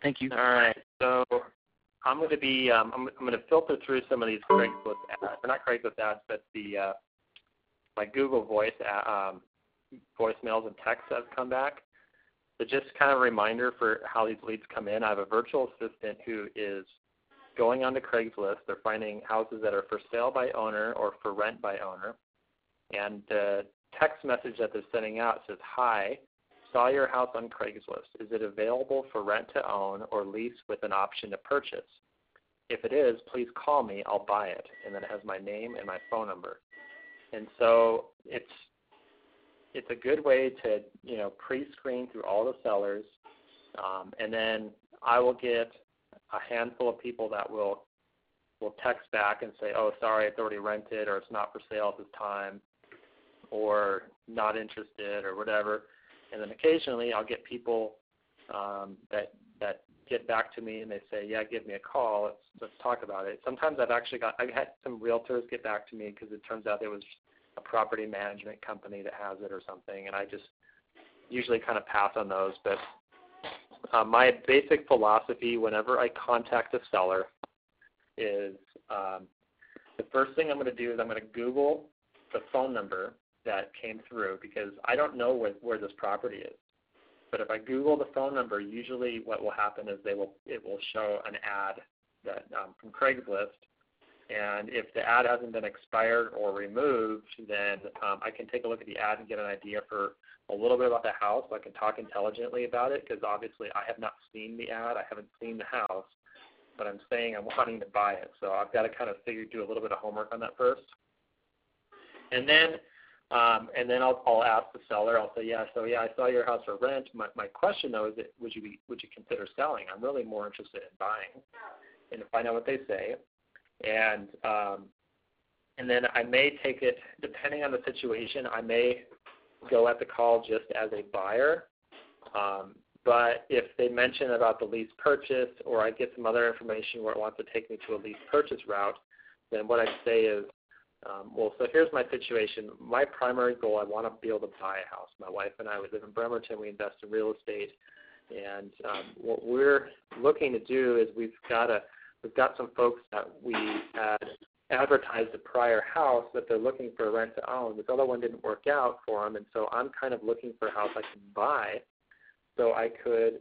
Thank you. All right. So I'm going to be I'm going to filter through some of these Craigslist ads, or not Craigslist ads, but the my Google Voice voicemails and texts that have come back. So just kind of a reminder for how these leads come in. I have a virtual assistant who is going onto Craigslist. They're finding houses that are for sale by owner or for rent by owner. And the text message that they're sending out says, "Hi, saw your house on Craigslist. Is it available for rent to own or lease with an option to purchase? If it is, please call me. I'll buy it." And then it has my name and my phone number. And so it's a good way to, pre-screen through all the sellers, and then I will get a handful of people that will text back and say, "Oh, sorry, it's already rented," or "It's not for sale at this time," or "Not interested," or whatever. And then occasionally I'll get people that get back to me and they say, "Yeah, give me a call. Let's talk about it." Sometimes I've had some realtors get back to me because it turns out there was a property management company that has it or something, and I just usually kind of pass on those. But my basic philosophy whenever I contact a seller is the first thing I'm going to do is I'm going to Google the phone number that came through, because I don't know where this property is. But if I Google the phone number, usually what will happen is it will show an ad that from Craigslist. And if the ad hasn't been expired or removed, then I can take a look at the ad and get an idea for a little bit about the house. So I can talk intelligently about it, because obviously I have not seen the ad. I haven't seen the house, but I'm saying I'm wanting to buy it. So I've got to kind of do a little bit of homework on that first. And then I'll ask the seller. I'll say, "Yeah, I saw your house for rent. My question though is, would you consider selling? I'm really more interested in buying," and to find out what they say. And then I may take it, depending on the situation, I may go at the call just as a buyer. But if they mention about the lease purchase, or I get some other information where it wants to take me to a lease purchase route, then what I'd say is, so here's my situation. My primary goal, I want to be able to buy a house. My wife and I, we live in Bremerton. We invest in real estate. And what we're looking to do is we've got some folks that we had advertised a prior house that they're looking for a rent to own. This other one didn't work out for them, and so I'm kind of looking for a house I can buy, so I could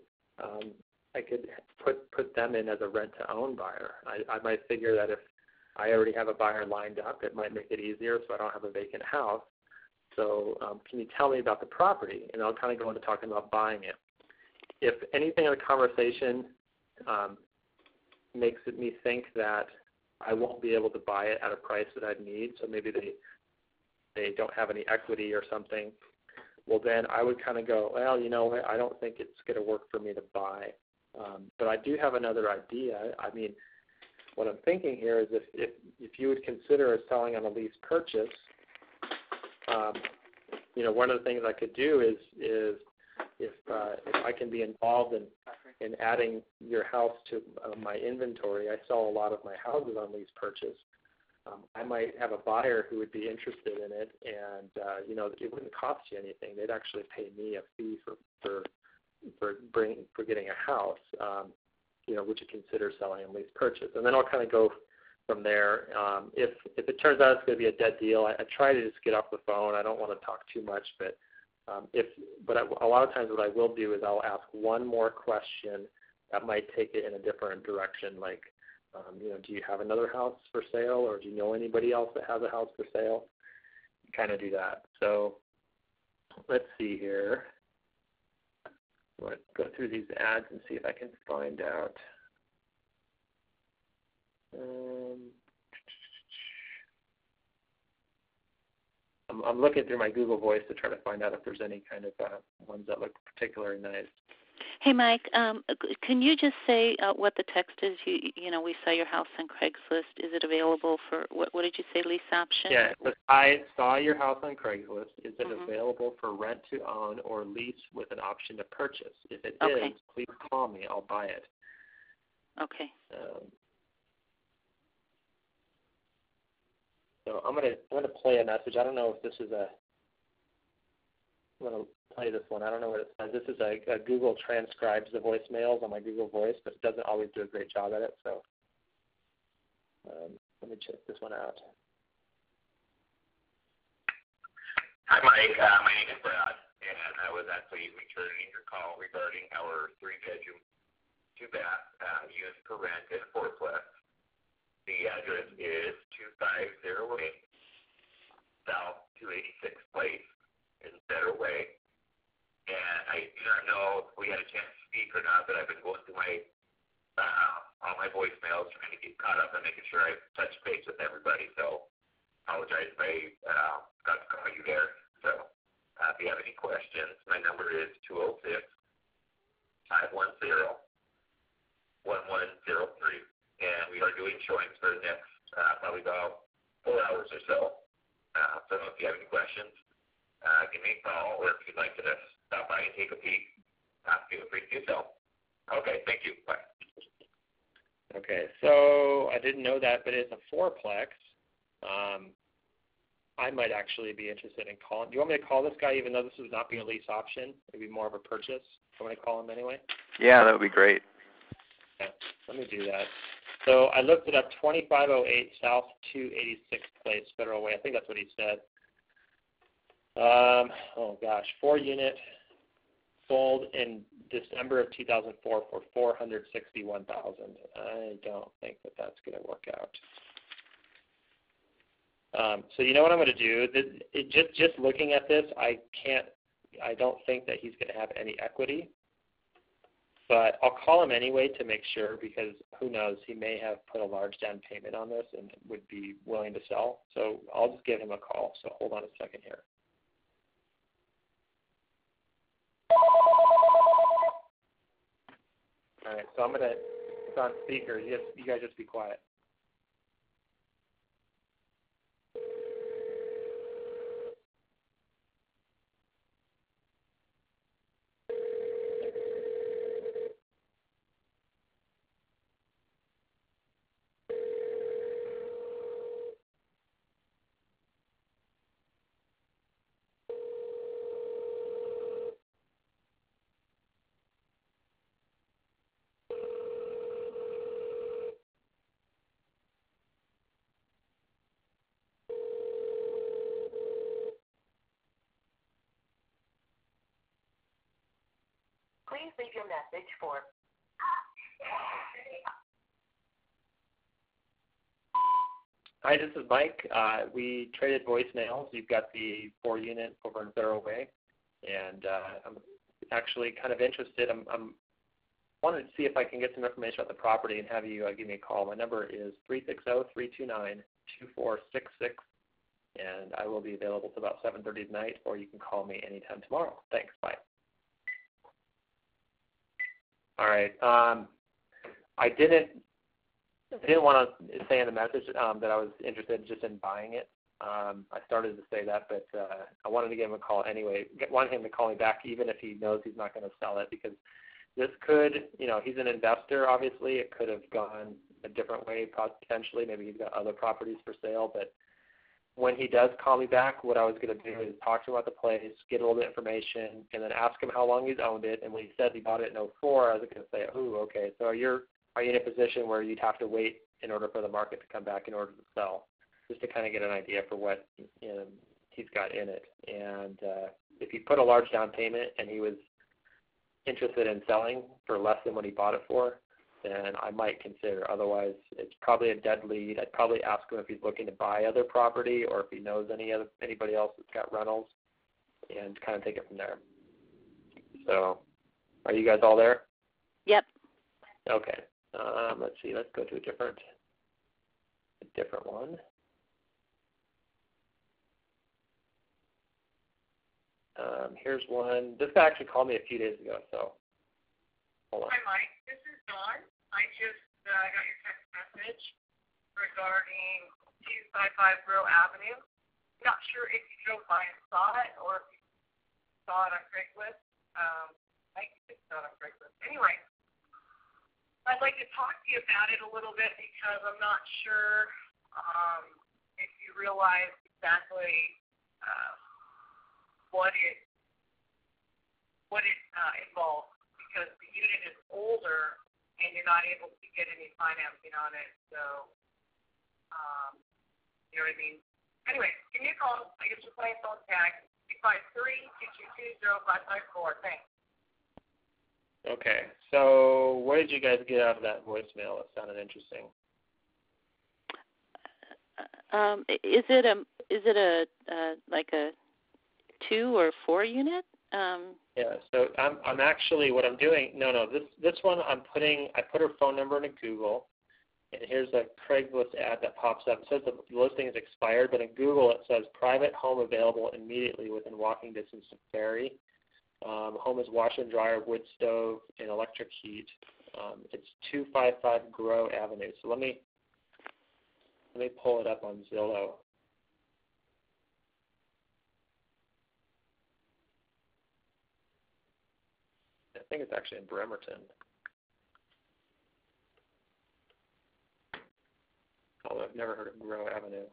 put them in as a rent to own buyer. I might figure that if I already have a buyer lined up, it might make it easier, so I don't have a vacant house. So can you tell me about the property? And I'll kind of go into talking about buying it. If anything in the conversation makes me think that I won't be able to buy it at a price that I'd need, so maybe they don't have any equity or something, well then I would kind of go, "Well, you know what, I don't think it's going to work for me to buy. But I do have another idea." I mean, what I'm thinking here is if you would consider selling on a lease purchase, one of the things I could do is if I can be involved in adding your house to my inventory. I sell a lot of my houses on lease purchase. I might have a buyer who would be interested in it, and it wouldn't cost you anything. They'd actually pay me a fee for getting a house. Would you consider selling on lease purchase? And then I'll kind of go from there. If it turns out it's going to be a dead deal, I try to just get off the phone. I don't want to talk too much, but a lot of times what I will do is I'll ask one more question that might take it in a different direction, like, do you have another house for sale, or do you know anybody else that has a house for sale? Kind of do that. So let's see here. Let's go through these ads and see if I can find out. I'm looking through my Google Voice to try to find out if there's any kind of ones that look particularly nice. Hey, Mike, can you just say what the text is? We saw your house on Craigslist. Is it available for, what did you say, lease option? Yeah, but I saw your house on Craigslist. Is it available for rent to own or lease with an option to purchase? If it is, please call me. I'll buy it. Okay. So I'm gonna play a message. I don't know if this is going to play this one. I don't know what it says. This is a Google transcribes the voicemails on my Google Voice, but it doesn't always do a great job at it. So let me check this one out. Hi, Mike. My name is Brad, and I was actually returning your call regarding our 3-bedroom, 2-bath unit for rent in Fourplex. The address is 2508 South 286th Place in Better Way. And I do not know if we had a chance to speak or not, but I've been going through my all my voicemails, trying to get caught up and making sure I touch base with everybody. So apologize if I got to call you there. So if you have any questions, my number is 206-510-1103. And we are doing showings for the next probably about 4 hours or so. So if you have any questions, give me a call, or if you'd like to stop by and take a peek, feel free to do so. Okay, thank you. Bye. Okay, so I didn't know that, but it's a fourplex. I might actually be interested in calling. Do you want me to call this guy, even though this would not be a lease option? It would be more of a purchase. Do you want me to call him anyway? Yeah, that would be great. Okay, let me do that. So I looked it up, 2508 South 286th Place, Federal Way. I think that's what he said. 4-unit, sold in December of 2004 for $461,000. I don't think that that's going to work out. So you know what I'm going to do? Just looking at this, I don't think that he's going to have any equity. But I'll call him anyway to make sure, because who knows, he may have put a large down payment on this and would be willing to sell. So I'll just give him a call. So hold on a second here. All right, so it's on speaker. You guys just be quiet. Please leave your message for... Hi, this is Mike. We traded voicemails. You've got the 4-unit over in Thorough Way, and I'm actually kind of interested. I'm wanted to see if I can get some information about the property and have you give me a call. My number is 360-329-2466, and I will be available till about 7:30 tonight, or you can call me anytime tomorrow. Thanks. Bye. All right. I didn't want to say in the message that I was interested just in buying it. I started to say that, but I wanted to give him a call anyway. Want him to call me back, even if he knows he's not going to sell it, because this could, he's an investor, obviously. It could have gone a different way, potentially. Maybe he's got other properties for sale. But when he does call me back, what I was going to do is talk to him about the place, get a little bit of information, and then ask him how long he's owned it. And when he said he bought it in 2004, I was going to say, ooh, okay, so are you in a position where you'd have to wait in order for the market to come back in order to sell, just to kind of get an idea for what he's got in it. And if he put a large down payment and he was interested in selling for less than what he bought it for, then I might consider. Otherwise, it's probably a dead lead. I'd probably ask him if he's looking to buy other property or if he knows anybody else that's got rentals, and kind of take it from there. So, are you guys all there? Yep. Okay. Let's see. Let's go to a different one. Here's one. This guy actually called me a few days ago, so hold on. Hi, Mike. This is Dawn. I just got your text message regarding 255 Brill Avenue. Not sure if you drove by and saw it or if you saw it on Craigslist. I think it's not on Craigslist. Anyway, I'd like to talk to you about it a little bit because I'm not sure if you realize exactly what it what it involves, because the unit is older and you're not able to get any financing on it. So, you know what I mean? Anyway, give me a call. I guess you're playing phone tag. 253-222-0554. Thanks. Okay. So what did you guys get out of that voicemail? It sounded interesting. Is it a like a 2 or 4 unit? Yeah. So I'm actually what I'm doing. No. This one I put her phone number into Google, and here's a Craigslist ad that pops up. It says the listing is expired, but in Google it says private home available immediately within walking distance of Ferry. Home is washer and dryer, wood stove, and electric heat. It's 255 Grow Avenue. So let me pull it up on Zillow. I think it's actually in Bremerton. Although I've never heard of Grow Avenue.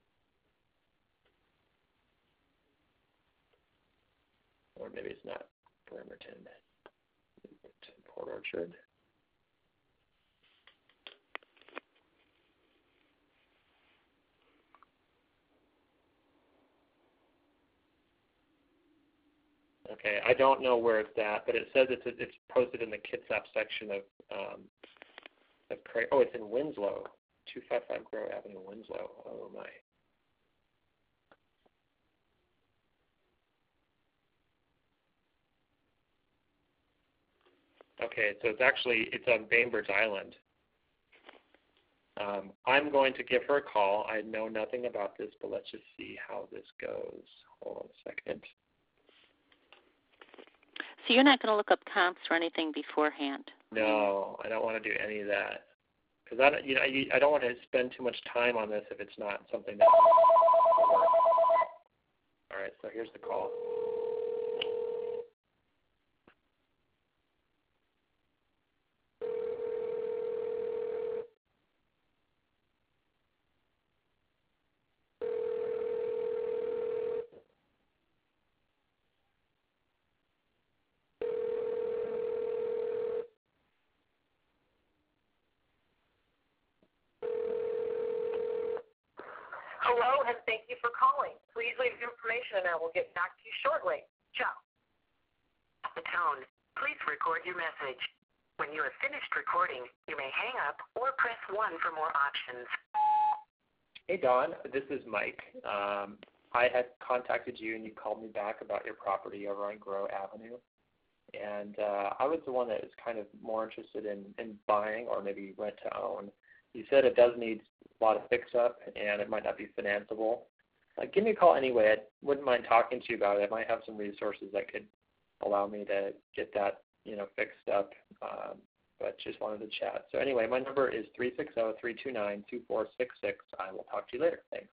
Or maybe it's not Bremerton. It's in Port Orchard. Okay, I don't know where it's at, but it says it's posted in the Kitsap section of Craig. Oh, it's in Winslow, 255 Grow Avenue, Winslow. Oh my. Okay, so it's on Bainbridge Island. I'm going to give her a call. I know nothing about this, but let's just see how this goes. Hold on a second. So you're not going to look up comps or anything beforehand? No, I don't want to do any of that because I don't want to spend too much time on this if it's not something that will work. All right, so here's the call. Hello, and thank you for calling. Please leave your information, and I will get back to you shortly. Ciao. At the tone, please record your message. When you have finished recording, you may hang up or press 1 for more options. Hey, Dawn, this is Mike. I had contacted you, and you called me back about your property over on Grow Avenue. And I was the one that was kind of more interested in buying or maybe rent to own. You said it does need a lot of fix-up, and it might not be financeable. Give me a call anyway. I wouldn't mind talking to you about it. I might have some resources that could allow me to get that, fixed up, but just wanted to chat. So anyway, my number is 360-329-2466. I will talk to you later. Thanks.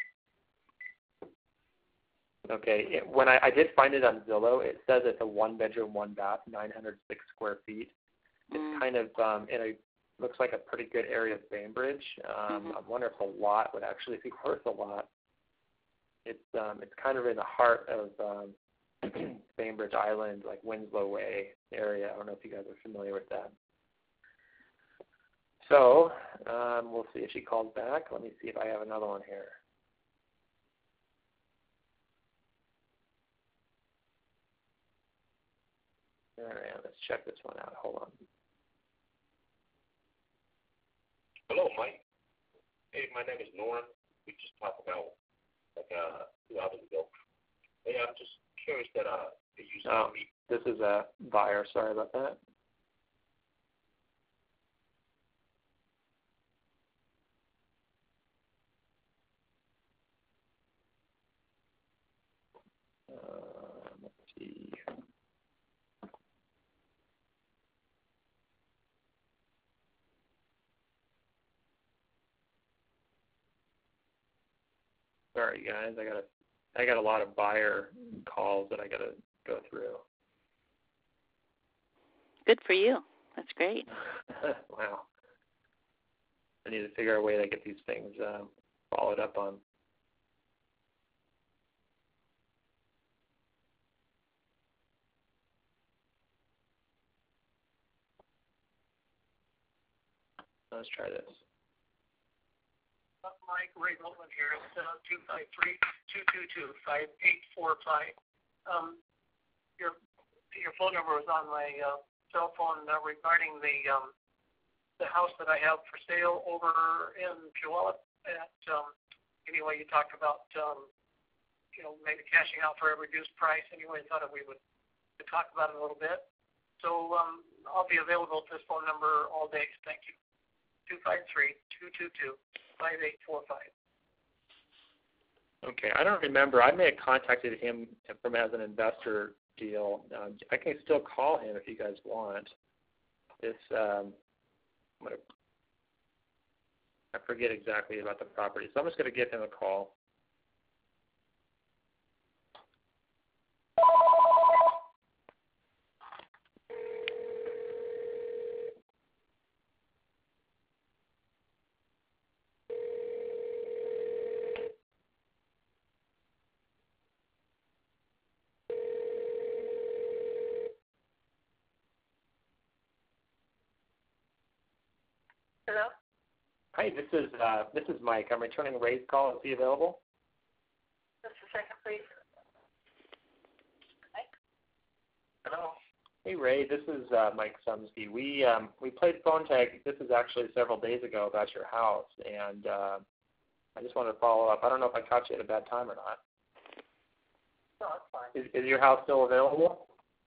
Okay, when I did find it on Zillow, it says it's a 1-bedroom, 1-bath, 906 square feet. It's kind of looks like a pretty good area of Bainbridge. I wonder if the lot would actually be worth a lot. It's kind of in the heart of Bainbridge Island, like Winslow Way area. I don't know if you guys are familiar with that. So we'll see if she calls back. Let me see if I have another one here. All right, let's check this one out. Hold on. Hello, Mike. Hey, my name is Norm. We just talked about 2 hours ago. Hey, I'm just curious that you saw me. This is a buyer. Sorry about that. Let's see. Sorry, guys. I got a lot of buyer calls that I got to go through. Good for you. That's great. Wow. I need to figure out a way to get these things followed up on. Let's try this. Mike, Ray Goldman here. It's 253-222-5845. Your phone number was on my cell phone regarding the house that I have for sale over in Puyallup. Anyway, you talked about maybe cashing out for a reduced price. Anyway, I thought we would talk about it a little bit. So I'll be available at this phone number all day. Thank you. 253-222-5845. Okay, I don't remember. I may have contacted him from as an investor deal. I can still call him if you guys want. I forget exactly about the property, so I'm just going to give him a call. Hello? Hi, this is Mike. I'm returning Ray's call. Is he available? Just a second, please. Mike? Hello? Hey, Ray. This is Mike Sumsky. We played phone tag. This is actually several days ago about your house, and I just wanted to follow up. I don't know if I caught you at a bad time or not. No, that's fine. Is your house still available?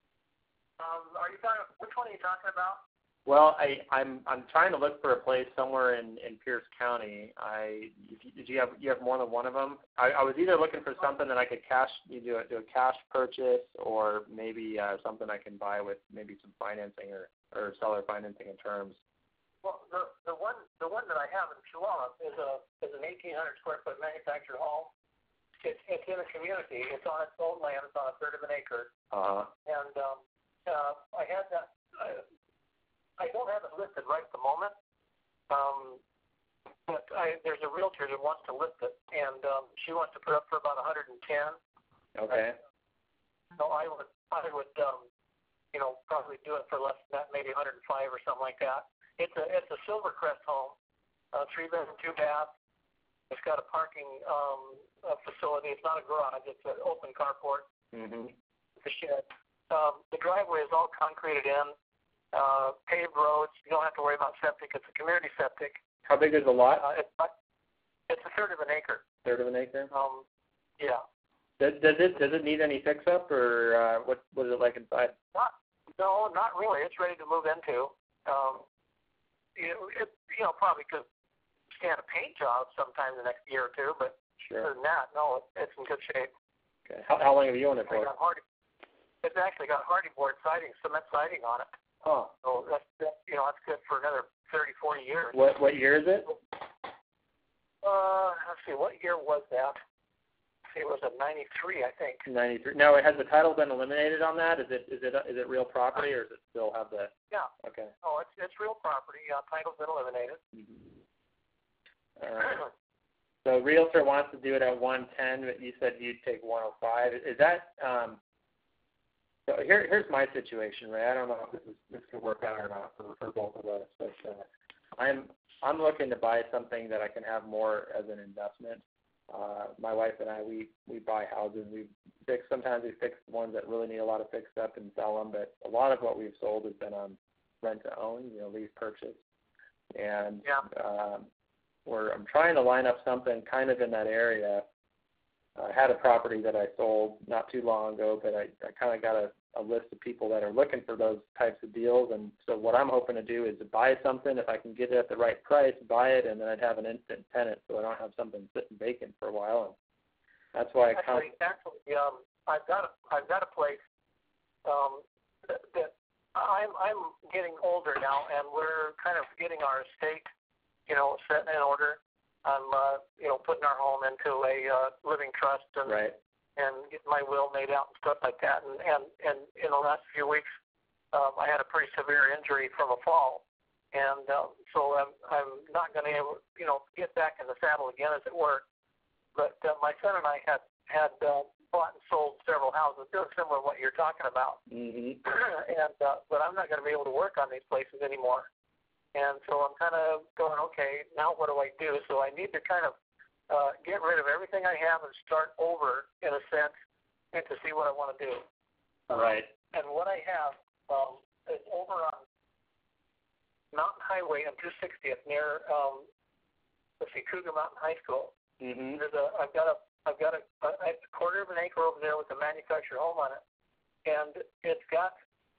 Which one are you talking about? Well, I'm trying to look for a place somewhere in Pierce County. Did you have more than one of them? I was either looking for something that I could do a cash purchase, or maybe something I can buy with maybe some financing or seller financing in terms. Well, the one that I have in Puyallup is an 1,800 square foot manufactured home. It's in a community. It's on its own land. It's on a third of an acre. And I had that. I don't have it listed right at the moment, but there's a realtor that wants to list it, and she wants to put up for about 110. Okay. So I would probably do it for less than that, maybe 105 or something like that. It's a Silvercrest home, 3-bedroom, 2-bath. It's got a parking facility. It's not a garage. It's an open carport. Mm-hmm. It's a shed. The driveway is all concreted in. Paved roads. You don't have to worry about septic. It's a community septic. How big is the lot? It's a third of an acre. Third of an acre? Yeah. Does it need any fix up, or what is it like inside? No, not really. It's ready to move into. Probably could stand a paint job sometime the next year or two, but Sure. other than that, no, it's in good shape. Okay. How long have you owned it for? It's actually got hardy board siding, cement siding on it. Oh. So that's good for another 30, 40 years. What year is it? Let's see, what year was that? It was a 93, I think. 93. Now, has the title been eliminated on that? Is it real property, or does it still have the? Yeah. Okay. Oh, it's real property. Title's been eliminated. Mm-hmm. So realtor wants to do it at 110, but you said you'd take 105. Is that? So here's my situation, Ray. I don't know if this could work out or not for both of us, but I'm looking to buy something that I can have more as an investment. My wife and I, we buy houses. Sometimes we fix ones that really need a lot of fix up and sell them, but a lot of what we've sold has been on rent to own, lease purchase. And I'm trying to line up something kind of in that area. I had a property that I sold not too long ago, but I kind of got a list of people that are looking for those types of deals. And so what I'm hoping to do is to buy something. If I can get it at the right price, buy it, and then I'd have an instant tenant, so I don't have something sitting vacant for a while. And that's why I've got a place that I'm getting older now, and we're kind of getting our estate, set in order. I'm, putting our home into a living trust and getting my will made out and stuff like that. And in the last few weeks, I had a pretty severe injury from a fall, and so I'm not going to get back in the saddle again, as it were. But my son and I had bought and sold several houses, doing similar to what you're talking about. Mm-hmm. But I'm not going to be able to work on these places anymore. And so I'm kind of going, okay, now what do I do? So I need to kind of get rid of everything I have and start over, in a sense, and to see what I want to do. Right. And what I have is over on Mountain Highway on 260th near Cougar Mountain High School. Mm-hmm. I've got a quarter of an acre over there with a manufactured home on it, and I've got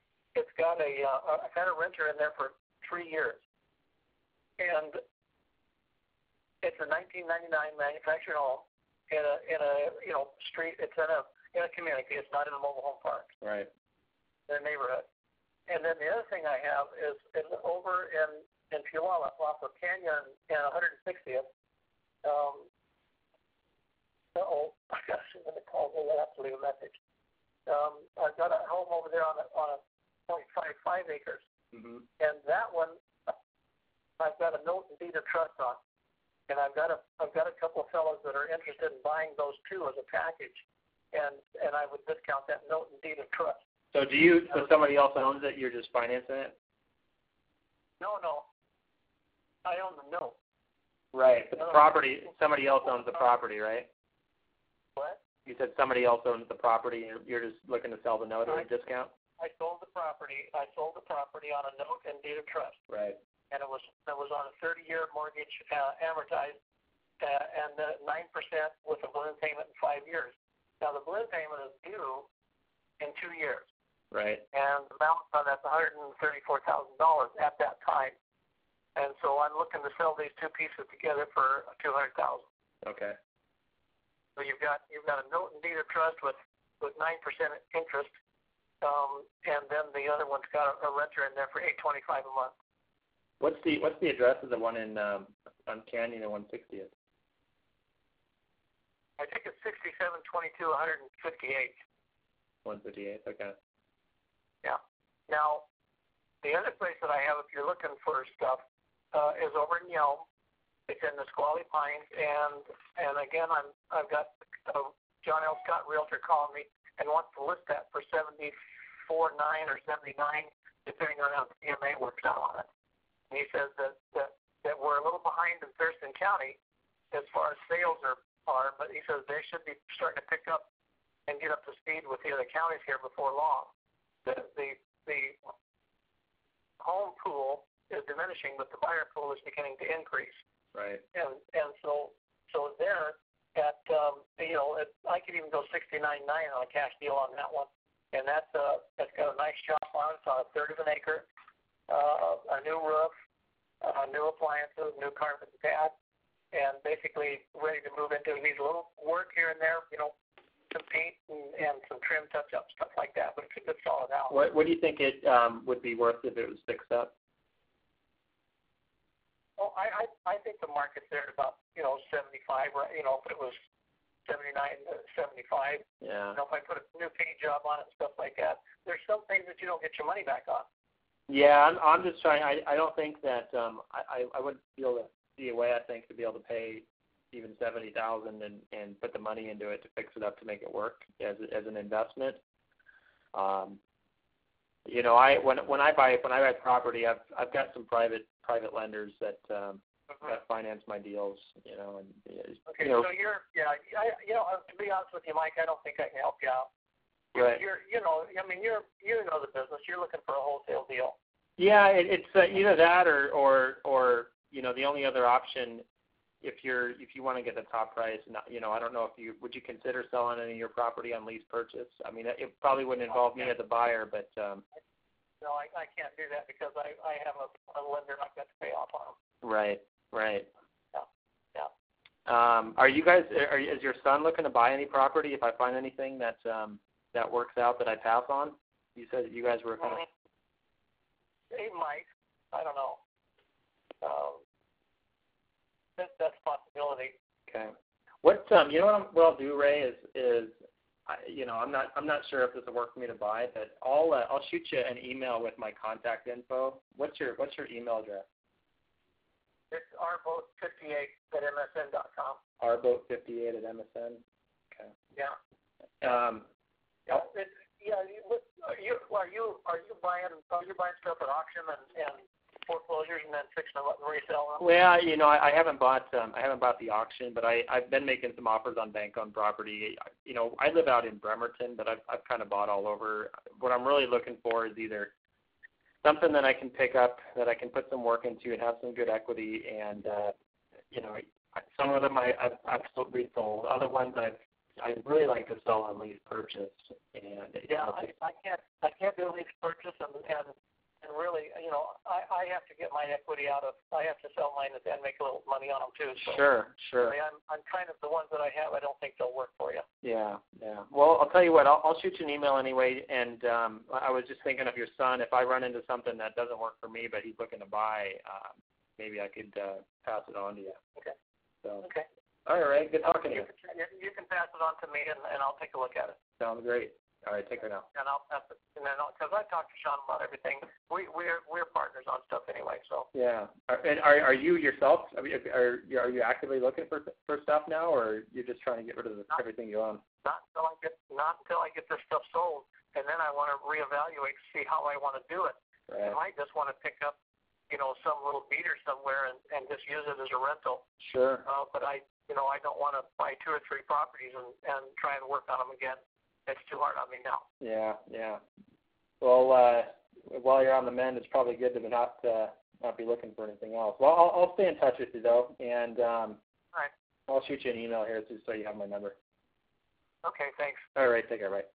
a renter in there for 3 years, and it's a 1999 manufactured home in a street. It's in a community. It's not in a mobile home park. Right. In a neighborhood. And then the other thing I have is over in Puyallup off of Canyon and 160th. I got someone to call. We'll have to leave a message. I've got a home over there on a 0.55 acres. Mm-hmm. And that one, I've got a note and deed of trust on. And I've got a couple of fellows that are interested in buying those two as a package. And I would discount that note and deed of trust. So so somebody else owns it, you're just financing it? No. I own the note. Right. But the property, somebody else owns the property, right? What? You said somebody else owns the property, and you're just looking to sell the note at a discount? I sold the property on a note and deed of trust. Right. And it was on a 30-year mortgage, amortized, and 9% with a balloon payment in 5 years. Now the balloon payment is due in 2 years. Right. And the balance on that's $134,000 at that time. And so I'm looking to sell these two pieces together for $200,000. Okay. So you've got a note and deed of trust with 9% interest, and then the other one's got a renter in there for $825 a month. What's the address of the one in on Canyon and 160th? I think it's 6722 158. 158. Okay. Yeah. Now, the other place that I have, if you're looking for stuff, is over in Yelm. It's in the Squally Pines, and again, I've got John L. Scott Realtor calling me and wants to list that for $74.9 or $79, depending on how the CMA works out on it. And he says that we're a little behind in Thurston County as far as sales are, but he says they should be starting to pick up and get up to speed with the other counties here before long. The home pool is diminishing, but the buyer pool is beginning to increase. Right. And so there at I could even go $69.9 on a cash deal on that one, and that's got a nice shop on it. It's on a third of an acre, a new roof, new appliances, new carpet and pad, and basically ready to move into. It needs a little work here and there, some paint and some trim touch-up, stuff like that, but it's a good solid house. What do you think it would be worth if it was fixed up? Oh, I think the market's there at about 75. Right? If it was 79 to 75. Yeah. If I put a new paint job on it and stuff like that, there's some things that you don't get your money back on. Yeah, I'm just trying. I don't think that I would feel to see a way, I think, to be able to pay even $70,000 and put the money into it to fix it up to make it work as an investment. When I buy property, I've got some private lenders that finance my deals. Okay, so you're to be honest with you, Mike, I don't think I can help you out. Right. You know the business. You're looking for a wholesale deal. Yeah, it's either that or the only other option if you want to get the top price. I don't know if would you consider selling any of your property on lease purchase. I mean, it probably wouldn't involve me as a buyer, but. No, I can't do that because I have a lender I've got to pay off on. Right. Yeah. Are you guys? Is your son looking to buy any property? If I find anything that works out that I pass on, you said that you guys were kind of. He might. I don't know. That's a possibility. Okay. What what I'll do, Ray, is I'm not sure if this will work for me to buy, but I'll shoot you an email with my contact info. What's your email address? It's rboat58@msn.com. rboat58@msn. Okay. Yeah. Are you buying stuff at auction and foreclosures and then fixing them up and reselling them? Well, I haven't bought the auction, but I've been making some offers on bank-owned property. I live out in Bremerton, but I've kind of bought all over. What I'm really looking for is either something that I can pick up, that I can put some work into and have some good equity, and some of them I've absolutely sold. Other ones I'd really like to sell on lease purchase. And I can't do a lease purchase, and really, I have to get my equity out of. I have to sell mine and make a little money on them too. So Sure. really, I'm kind of the ones that I have. I don't think they'll work for you. Yeah. Well, I'll tell you what. I'll shoot you an email anyway. And I was just thinking of your son. If I run into something that doesn't work for me, but he's looking to buy, maybe I could pass it on to you. Okay. So. Okay. All right. Good talking to you. You can pass it on to me, and I'll take a look at it. Sounds great. All right. Take care now. And I'll pass it. And then, because I talked to Sean about everything, we're partners on stuff anyway. So. Yeah. And are you yourself? I mean, are you actively looking for stuff now, or you're just trying to get rid of everything you own? Not until I get this stuff sold, and then I want to reevaluate to see how I want to do it. Right. I might just want to pick up, some little beater somewhere and just use it as a rental. Sure. But I don't want to buy 2 or 3 properties and try and work on them again. It's too hard on me now. Yeah. Well, while you're on the mend, it's probably good to not be looking for anything else. Well, I'll stay in touch with you though, and all right. I'll shoot you an email here so you have my number. Okay, thanks. All right, take care, bye.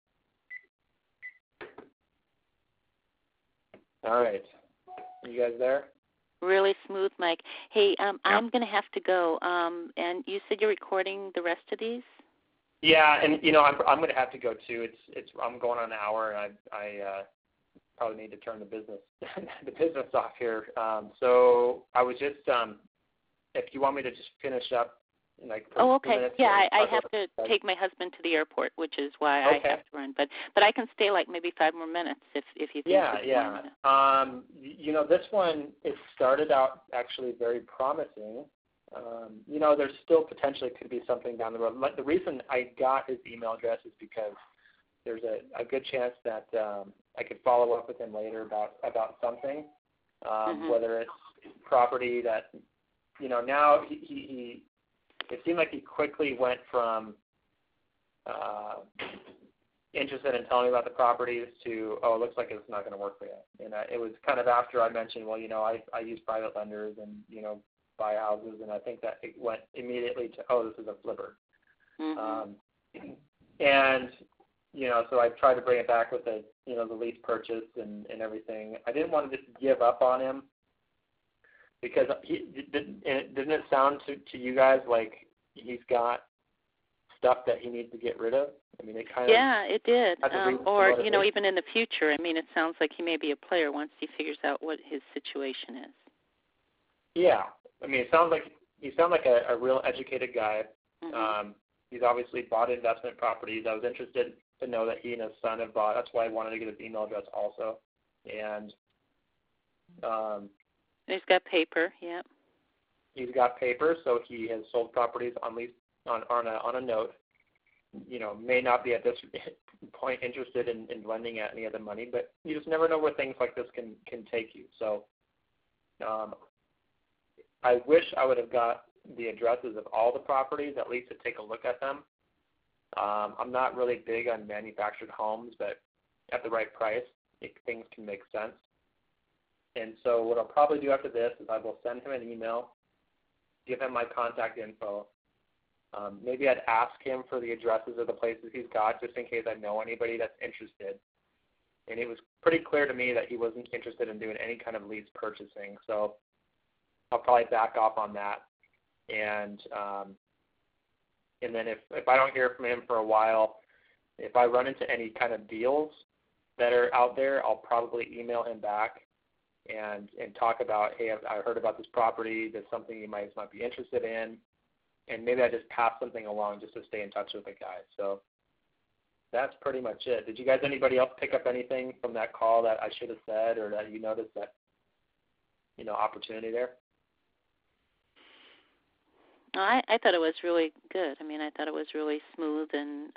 All right. You guys there? Really smooth, Mike. Hey, I'm going to have to go. And you said you're recording the rest of these? Yeah, and I'm going to have to go too. I'm going on an hour, and I probably need to turn the business off here. So I was just if you want me to just finish up in like 30 okay. minutes. Yeah, I have to take my husband to the airport, which is why I have to run. But I can stay like maybe 5 more minutes if you think. Yeah. This one, it started out actually very promising. There's still potentially could be something down the road. The reason I got his email address is because there's a good chance that I could follow up with him later about something, whether it's property that, now he it seemed like he quickly went from interested in telling me about the properties to, it looks like it's not going to work for you. And it was kind of after I mentioned, well, I use private lenders and, buy houses, and I think that it went immediately to, this is a flipper. And, so I tried to bring it back with the lease purchase and everything. I didn't want to just give up on him because didn't it sound to you guys like he's got stuff that he needs to get rid of? I mean, it kind of... Yeah, it did. Or, even in the future. I mean, it sounds like he may be a player once he figures out what his situation is. Yeah. I mean, you sound like a real educated guy. He's obviously bought investment properties. I was interested to know that he and his son have bought. That's why I wanted to get his email address also. And he's got paper. Yeah. He's got paper, so he has sold properties on lease on a note. May not be at this point interested in lending out any of the money, but you just never know where things like this can take you. So. I wish I would have got the addresses of all the properties, at least to take a look at them. I'm not really big on manufactured homes, but at the right price, things can make sense. And so what I'll probably do after this is I will send him an email, give him my contact info. Maybe I'd ask him for the addresses of the places he's got, just in case I know anybody that's interested. And it was pretty clear to me that he wasn't interested in doing any kind of lease purchasing. So I'll probably back off on that, and then if I don't hear from him for a while, if I run into any kind of deals that are out there, I'll probably email him back and talk about, hey, I heard about this property. There's something you might be interested in, and maybe I just pass something along just to stay in touch with the guy. So that's pretty much it. Did you guys, anybody else, pick up anything from that call that I should have said, or that you noticed that opportunity there? I thought it was really good. I mean, I thought it was really smooth, and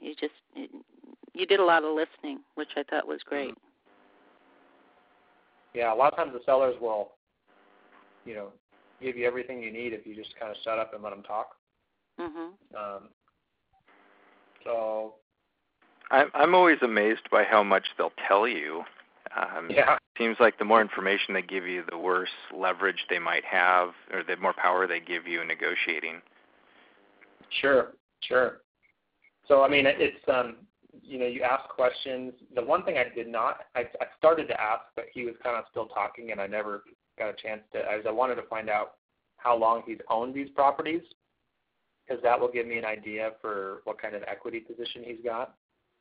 you did a lot of listening, which I thought was great. Yeah, a lot of times the sellers will, give you everything you need if you just kind of shut up and let them talk. Mhm. So I'm always amazed by how much they'll tell you. yeah. Seems like the more information they give you, the worse leverage they might have, or the more power they give you in negotiating. Sure. So, I mean, it's, you ask questions. The one thing I did not, I started to ask, but he was kind of still talking, and I never got a chance to, I wanted to find out how long he's owned these properties, because that will give me an idea for what kind of equity position he's got.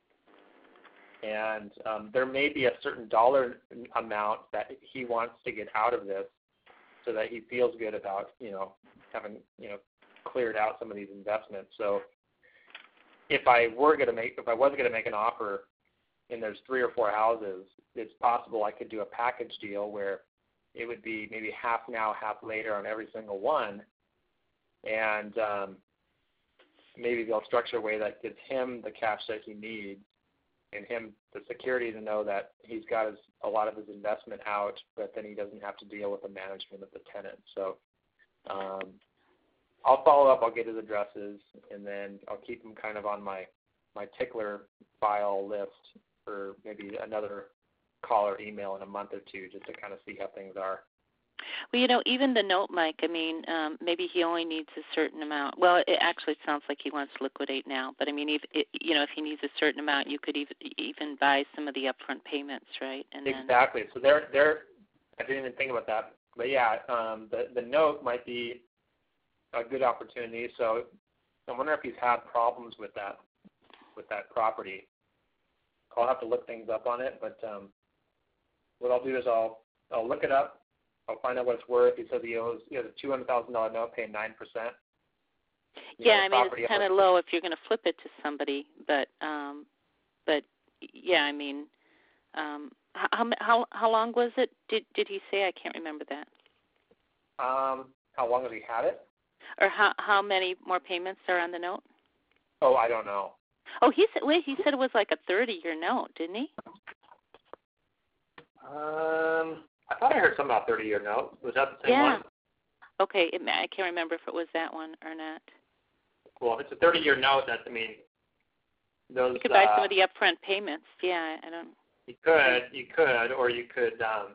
And there may be a certain dollar amount that he wants to get out of this so that he feels good about, having, cleared out some of these investments. So if I was going to make an offer and there's 3 or 4 houses, it's possible I could do a package deal where it would be maybe half now, half later on every single one. And maybe they'll structure a way that gives him the cash that he needs and him the security to know that he's got a lot of his investment out, but then he doesn't have to deal with the management of the tenant. So I'll follow up. I'll get his addresses, and then I'll keep him kind of on my tickler file list for maybe another call or email in a month or two, just to kind of see how things are. Well, even the note, Mike, I mean, maybe he only needs a certain amount. Well, it actually sounds like he wants to liquidate now. But, I mean, if he needs a certain amount, you could even buy some of the upfront payments, right? And exactly. So I didn't even think about that. But, yeah, the note might be a good opportunity. So I wonder if he's had problems with that property. I'll have to look things up on it. But what I'll do is I'll look it up. I'll find out what it's worth. He says he has a $200,000 note paying 9%. Yeah, I mean, it's kind of low if you're going to flip it to somebody. But yeah, I mean, how long was it? Did he say? I can't remember that. How long has he had it? Or how many more payments are on the note? Oh, I don't know. Oh, he said it was like a 30-year note, didn't he? I thought I heard something about 30-year note. Was that the same one? Okay, I can't remember if it was that one or not. Well, if it's a 30-year note, those... You could buy some of the upfront payments. Yeah, I don't... You could, or you could...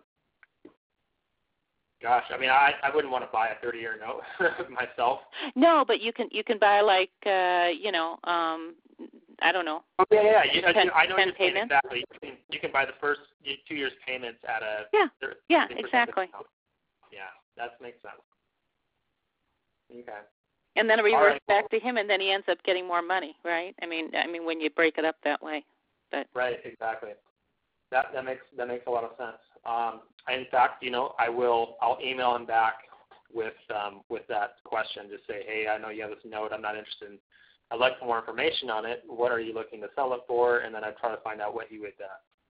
gosh, I mean, I wouldn't want to buy a 30-year note myself. No, but you can buy like, I don't know. Oh, yeah. I know 10 payments. Exactly. You can buy the first 2 years' payments at a... Yeah, exactly. Discount. Yeah, that makes sense. Okay. And then it reverts back to him, and then he ends up getting more money, right? I mean, when you break it up that way. But right, exactly. That makes a lot of sense. In fact, I'll email him back with that question. Just say, hey, I know you have this note. I'm not interested in. I'd like some more information on it. What are you looking to sell it for? And then I'd try to find out what he would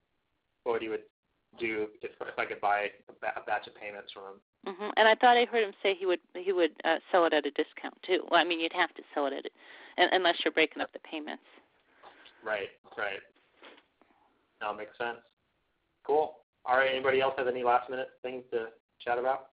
do if I could buy a batch of payments from him. Mm-hmm. And I thought I heard him say he would sell it at a discount too. Well, I mean, you'd have to sell it unless you're breaking up the payments. Right. That makes sense. Cool. All right. Anybody else have any last-minute things to chat about?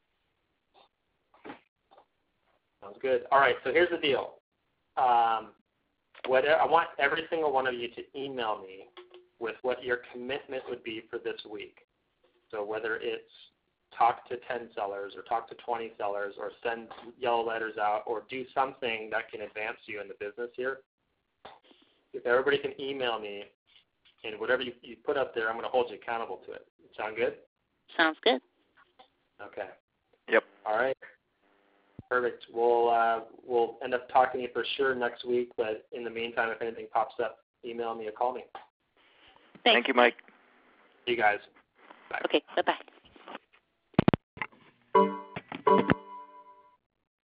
Sounds good. All right. So here's the deal. I want every single one of you to email me with what your commitment would be for this week. So whether it's talk to 10 sellers or talk to 20 sellers or send yellow letters out or do something that can advance you in the business here, if everybody can email me, and whatever you put up there, I'm going to hold you accountable to it. Sound good? Sounds good. Okay. Yep. All right. Perfect. We'll end up talking to you for sure next week, but in the meantime, if anything pops up, email me or call me. Thank you, Mike. See you guys. Bye. Okay, bye-bye.